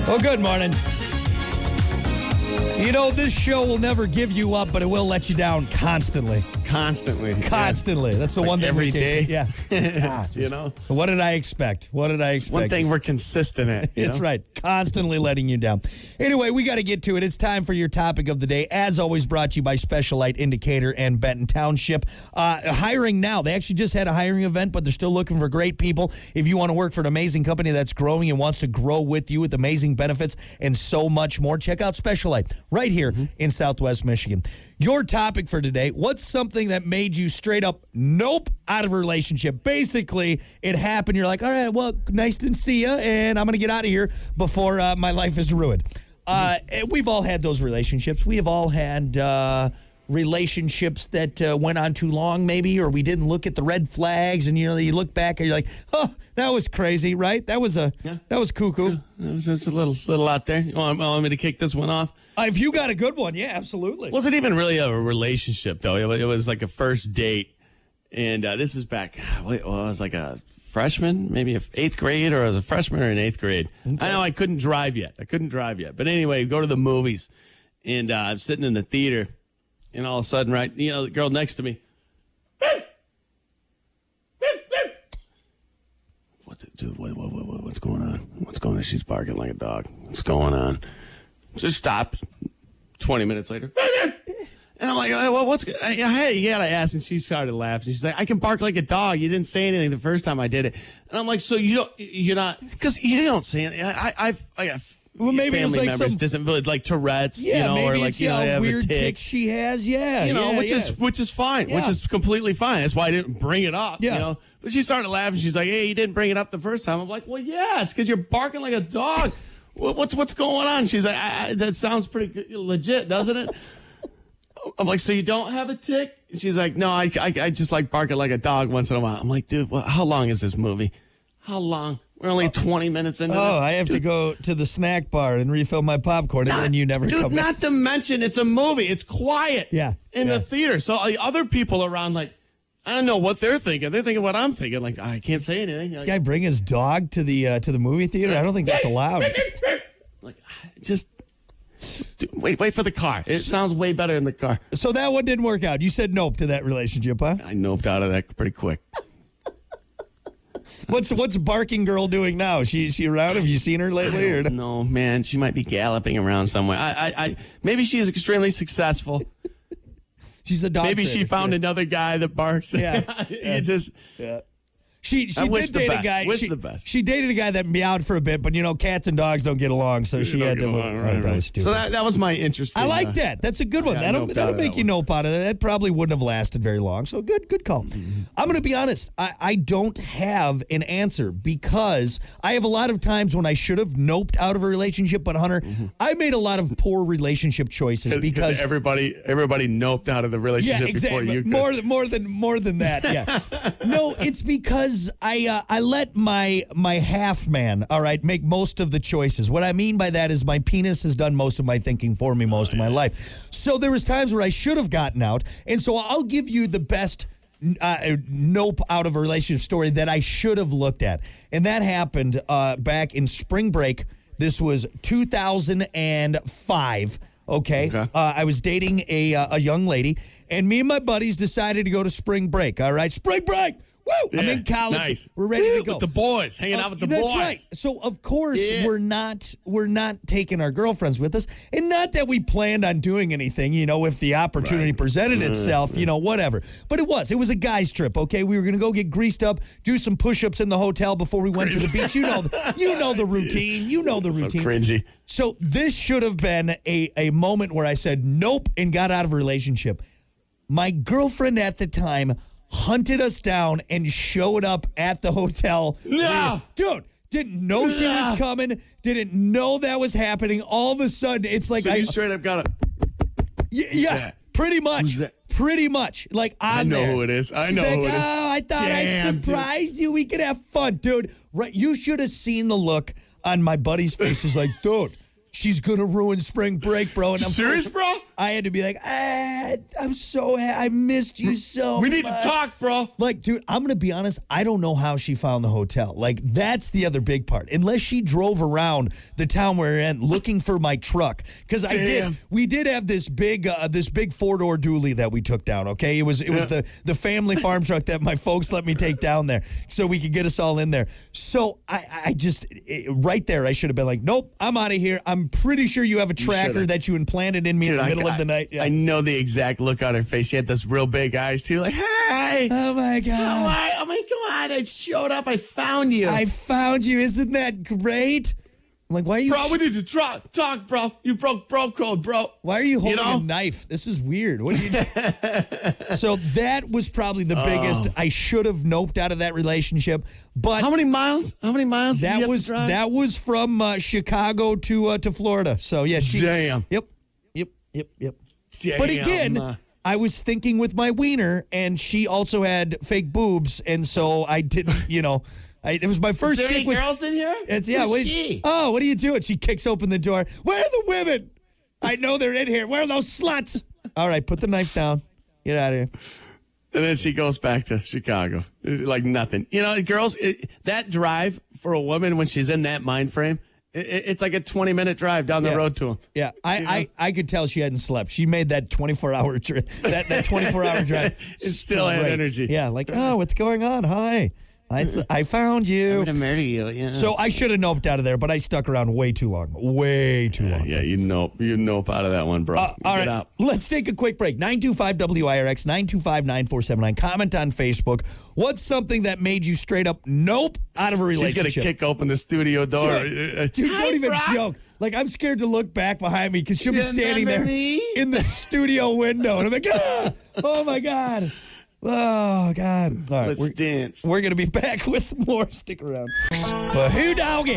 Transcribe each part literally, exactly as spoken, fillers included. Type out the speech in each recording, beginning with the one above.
Well, good morning. You know, this show will never give you up, but it will let you down constantly. Constantly. Constantly. Yeah. That's the like one thing every we can, day. Yeah. God, you know? What did I expect? What did I expect? One thing we're consistent at. You That's know? right. Constantly letting you down. Anyway, we got to get to it. It's time for your topic of the day. As always, brought to you by Special Light Indicator and Benton Township. Uh, hiring now. They actually just had a hiring event, but they're still looking for great people. If you want to work for an amazing company that's growing and wants to grow with you with amazing benefits and so much more, check out Special Light right here mm-hmm. in Southwest Michigan. Your topic for today, what's something that made you straight up nope out of a relationship? Basically, it happened. You're like, all right, well, nice to see you, and I'm going to get out of here before uh, my life is ruined. Uh, we've all had those relationships. We have all had uh, relationships that uh, went on too long, maybe, or we didn't look at the red flags, and you know, you look back and you're like, oh, that was crazy, right? That was a yeah. that was cuckoo. It was just a little little out there. You want, want me to kick this one off? Uh, if you got a good one, yeah, absolutely. Wasn't even really a relationship, though. It was like a first date. And uh, this is back, well, I was like a freshman, maybe a eighth grade, or I was a freshman or in eighth grade. Okay. I know I couldn't drive yet. I couldn't drive yet. But anyway, go to the movies. And uh, I'm sitting in the theater. And all of a sudden, right, you know, the girl next to me. What the, dude, what, what, what, what's going on? What's going on? She's barking like a dog. What's going on? Just stopped. twenty minutes later. And I'm like, well, what's good? Hey, you gotta ask. And she started laughing. She's like, I can bark like a dog. You didn't say anything the first time I did it. And I'm like, so you don't, you're not, because you don't say anything. I, I've, I got well, maybe family like members, some, disability, like Tourette's, yeah, you know, maybe or like, it's, you know, yeah, they have weird a tick. tick she has, yeah. You know, yeah, which yeah. is which is fine, yeah. which is completely fine. That's why I didn't bring it up, yeah. you know. But she started laughing. She's like, hey, you didn't bring it up the first time. I'm like, well, yeah, it's because you're barking like a dog. What's what's going on? She's like, I, I, that sounds pretty good, legit, doesn't it? I'm like, so you don't have a tick? She's like, no, I, I, I just like barking like a dog once in a while. I'm like, dude, well, how long is this movie? How long? We're only twenty minutes into Oh, this. I have dude. to go to the snack bar and refill my popcorn, not, and then you never dude, come not back. to mention, it's a movie. It's quiet Yeah, in yeah. the theater. So uh, other people around, like, I don't know what they're thinking. They're thinking what I'm thinking. Like, I can't say anything. This Like, guy bring his dog to the uh, to the movie theater? I don't think that's allowed. like, just dude, wait, wait for the car. It sounds way better in the car. So that one didn't work out. You said nope to that relationship, huh? I noped out of that pretty quick. What's what's barking girl doing now? She she around? Have you seen her lately? Or No, man, she might be galloping around somewhere. I, I, I maybe she is extremely successful. She's a dog. Maybe she trainer. found another guy that barks. Yeah, you yeah. just. Yeah. She she I wish did the date best. a guy. Wish she, the best. She dated a guy that meowed for a bit, but you know, cats and dogs don't get along, so she Don't had get to. along, oh, right, that right. was stupid. So that, that was my interest. I like uh, that. That's a good one. got That'll noped out that'll of make that you one. nope out of it. That probably wouldn't have lasted very long. So good, good call. Mm-hmm. I'm going to be honest. I, I don't have an answer because I have a lot of times when I should have noped out of a relationship, but Hunter, Mm-hmm. I made a lot of poor relationship choices because everybody everybody noped out of the relationship yeah, exactly. before you could. More than more than more than that. Yeah. No, it's because I uh, I let my my half man, all right, make most of the choices. What I mean by that is my penis has done most of my thinking for me most oh, yeah. of my life. So there was times where I should have gotten out, and so I'll give you the best uh, nope out of a relationship story that I should have looked at, and that happened uh, back in spring break. This was two thousand five. Okay, okay. Uh, I was dating a uh, a young lady, and me and my buddies decided to go to spring break. All right, spring break. Woo! Yeah, I'm in college. Nice. We're ready Woo, to go with the boys, hanging uh, out with the that's boys. That's right. So of course Yeah. we're not we're not taking our girlfriends with us, and not that we planned on doing anything. You know, if the opportunity Right. presented itself, you know, whatever. But it was it was a guy's trip. Okay, we were gonna go get greased up, do some push-ups in the hotel before we went to the beach. You know, you know the routine. You know the routine. So cringy. So this should have been a a moment where I said nope and got out of a relationship. My girlfriend at the time hunted us down and showed up at the hotel. No. Dude, didn't know she No. was coming, didn't know that was happening. All of a sudden, it's like So I you straight up got a. yeah, yeah that? pretty Who's much. that? Pretty much. Like I'm I know there. who it is. I She's know like, who it is. Oh, I thought Damn, I'd surprise you. We could have fun, dude. Right? You should have seen the look on my buddy's face. He's like, dude, she's gonna ruin spring break, bro. And I'm Serious, bro? I had to be like, ah, I'm so ha- I missed you so We need much. to talk, bro. Like, dude, I'm going to be honest. I don't know how she found the hotel. Like, that's the other big part. Unless she drove around the town we're in looking for my truck. Because I did. Damn. We did have this big uh, this big four-door dually that we took down, okay? It was it was the, the family farm truck that my folks let me take down there so we could get us all in there. So I, I just, it, right there, I should have been like, nope, I'm out of here. I'm pretty sure you have a tracker should've. that you implanted in me Dude, in the I- middle I, of the night. Yeah. I know the exact look on her face. She had those real big eyes, too. Like, hey. Oh, my Oh, God. my, oh, my God. I showed up. I found you. I found you. Isn't that great? I'm like, why are you Bro, we need to talk, talk, bro. You broke bro code, bro. Why are you holding know? a knife? This is weird. What are you doing? So that was probably the biggest. I should have noped out of that relationship, but How many miles? How many miles? did you that have was to drive? that was from uh, Chicago to uh, to Florida. So yeah, she. Damn. Yep. Yep. Yep. Yep. Damn, But again, uh, I was thinking with my wiener, and she also had fake boobs, and so I didn't. You know, I, it was my is first there any chick with. girls in here? It's yeah. Who's What, she? oh, what are you doing? She kicks open the door. Where are the women? I know they're in here. Where are those sluts? All right, put the knife down. Get out of here. And then she goes back to Chicago like nothing. You know, girls, it, that drive for a woman when she's in that mind frame, it, it's like a twenty minute drive down the Yeah. road to him. Yeah, I, I, I could tell she hadn't slept. She made that twenty-four hour trip. That that twenty-four hour drive. It still had great. energy. Yeah, like oh, what's going on? Hi, I th- I found you. murder you. Yeah. So I should have noped out of there, but I stuck around way too long. Way too long. yeah, you nope, you nope out of that one, bro. Uh, all Get right, out. let's take a quick break. nine two five W I R X, nine two five, nine four seven nine. Comment on Facebook. What's something that made you straight up nope out of a She's relationship? gonna kick open the studio door. Dude, dude, Hi, don't even Brock. joke. Like, I'm scared to look back behind me because she'll be standing there Remember me? in the studio window. And I'm like, ah, oh, my God. Oh, God. All right, Let's we're, dance. we're going to be back with more. Stick around. But who doggy?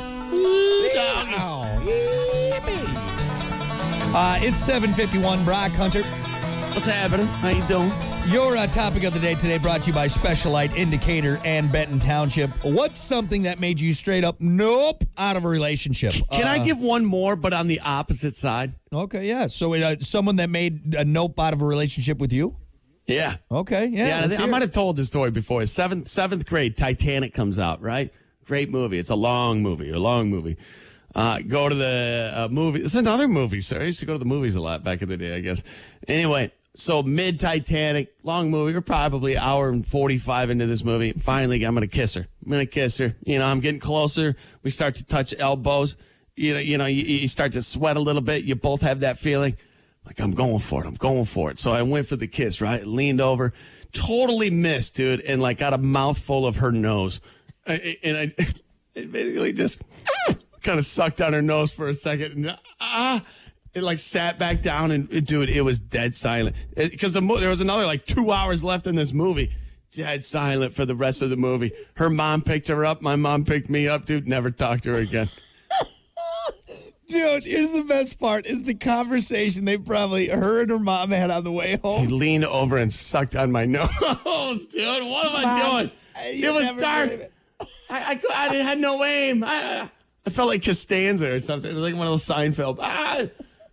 Uh, it's seven fifty-one. Brock Hunter. What's happening? How you doing? Your uh, topic of the day today brought to you by Special Light Indicator and Benton Township. What's something that made you straight up nope out of a relationship? Can Uh, I give one more, but on the opposite side? Okay, yeah. So uh, someone that made a nope out of a relationship with you? Yeah. Okay, yeah. Yeah, I, let's think- I hear might it. have told this story before. Seventh seventh grade, Titanic comes out, right? Great movie. It's a long movie, a long movie. Uh, go to the uh, movie. It's another movie, sir. I used to go to the movies a lot back in the day, I guess. Anyway, so mid Titanic, long movie. We're probably an hour and forty-five into this movie. Finally, I'm going to kiss her. I'm going to kiss her. You know, I'm getting closer. We start to touch elbows. You know, you know, you, you start to sweat a little bit. You both have that feeling. Like, I'm going for it. I'm going for it. So I went for the kiss, right? Leaned over. Totally missed, dude. And, like, got a mouthful of her nose. I, and I it basically just kind of sucked on her nose for a second. And, ah, it, like, sat back down. And, dude, it was dead silent. Because the mo- there was another, like, two hours left in this movie. Dead silent for the rest of the movie. Her mom picked her up. My mom picked me up, dude. Never talked to her again. Dude, here's the best part is the conversation they probably her and her mom had on the way He home. leaned over and sucked on my nose, dude. What am I Mom, doing? you'll It was never dark. believe it. I, I, cou- I had no aim. I, I felt like Costanza or something. It was like one of those Seinfeld. Ah.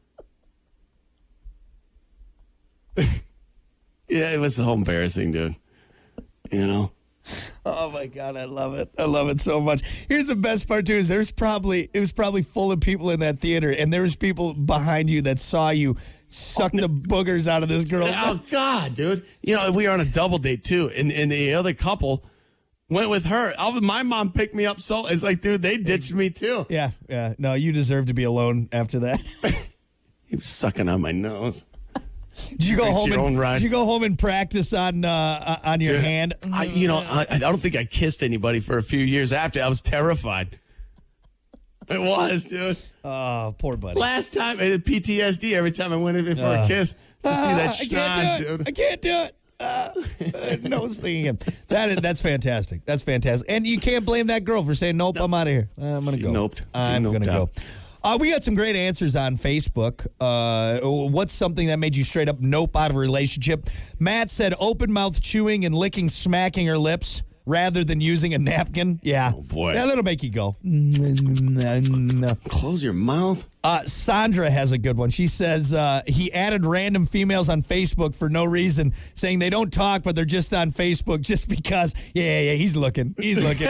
Yeah, it was so embarrassing, dude. You know? Oh my God, I love it. I love it so much. Here's the best part too: is there's probably it was probably full of people in that theater, and there was people behind you that saw you suck the boogers out of this girl's Oh, God, dude. You know, we were on a double date, too, and, and the other couple went with her. I was- My mom picked me up, so it's like, dude, they ditched me, too. Yeah, yeah. No, you deserve to be alone after that. He was sucking on my nose. Did you go Fix home your and own ride. did you go home and practice on uh, on your hand? I, you know, I, I don't think I kissed anybody for a few years after. I was terrified. It was, dude. Oh, poor buddy. Last time, I had P T S D every time I went in for Uh, a kiss. To Ah, see that I can't schnoz, do it. dude. I can't do it. Uh, uh, nose thing again. That is, that's fantastic. That's fantastic. And you can't blame that girl for saying, nope, I'm out of here. I'm going to She go. noped. She I'm noped going to go. out. Uh, we got some great answers on Facebook. Uh, what's something that made you straight up nope out of a relationship? Matt said open mouth chewing and licking, smacking her lips. rather than using a napkin. Yeah. Oh, boy. Yeah, that'll make you go. Close your mouth. Uh, Sandra has a good one. She says uh, he added random females on Facebook for no reason, saying they don't talk, but they're just on Facebook just because. Yeah, yeah, he's looking. He's looking.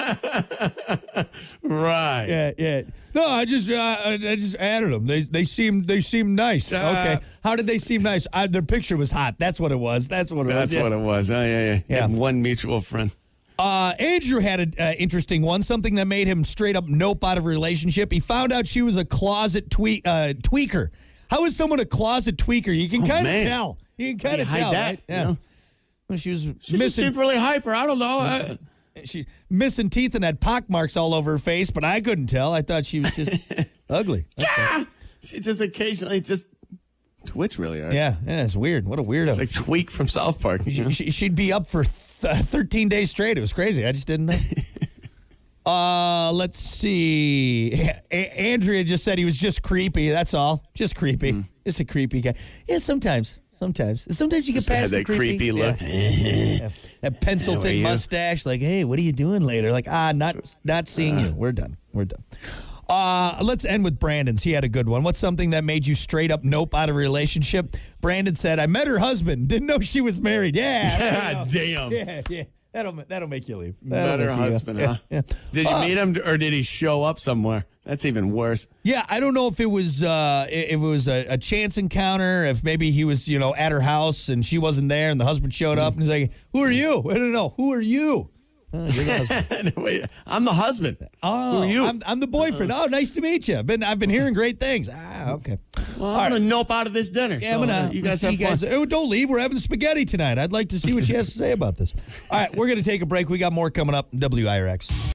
Right. Yeah, yeah. No, I just, uh, I I just added them. They, they seem, they seem nice. Uh, okay. How did they seem nice? I, their picture was hot. That's what it was. That's what it That's was. Yeah. what it was. Oh, yeah, yeah. Yeah. Had one mutual friend. Uh, Andrew had an uh, interesting one, something that made him straight up nope out of a relationship. He found out she was a closet tweak, uh, tweaker. How is someone a closet tweaker? You can Oh, kind of man. tell. You can kind of hide tell, that, right? you Yeah. know? Well, she was She just missing, seemed really hyper. I don't know. I, she's missing teeth and had pock marks all over her face, but I couldn't tell. I thought she was just ugly. That's all. yeah. She just occasionally just twitch really hard. Yeah, yeah, it's weird. What a weirdo. Like Tweak from South Park. You know? She, she'd be up for th- thirteen days straight. It was crazy. I just didn't know. uh, let's see. A- Andrea just said he was just creepy. That's all. Just creepy. Mm. Just a creepy guy. Yeah, sometimes. Sometimes. Sometimes you get Just past had the that creepy, creepy look. Yeah. Yeah. That pencil Yeah, where thin you? mustache. Like, hey, what are you doing later? Like, ah, not not seeing you. We're done. We're done. Uh, let's end with Brandon's. He had a good one. What's something that made you straight up nope out of a relationship? Brandon said, I met her husband. Didn't know she was married. Yeah. God damn. Yeah, yeah. That'll that'll make you leave. That'll Met her make you go. husband, Yeah, huh? yeah. Did you Uh, meet him or did he show up somewhere? That's even worse. Yeah, I don't know if it was uh, if it was a, a chance encounter, if maybe he was, you know, at her house and she wasn't there and the husband showed up and he's like, who are you? I don't know. Who are you? Oh, you're the husband. Wait, I'm the husband. Oh, Who are you? I'm, I'm the boyfriend. Oh, nice to meet you. Been I've been hearing great things. Ah, okay. Well, All I'm right. gonna nope out of this dinner. Yeah, so, I'm gonna. uh, you guys see have you guys. fun. Oh, don't leave. We're having spaghetti tonight. I'd like to see what she has to say about this. All right, we're gonna take a break. We got more coming up. W I R X.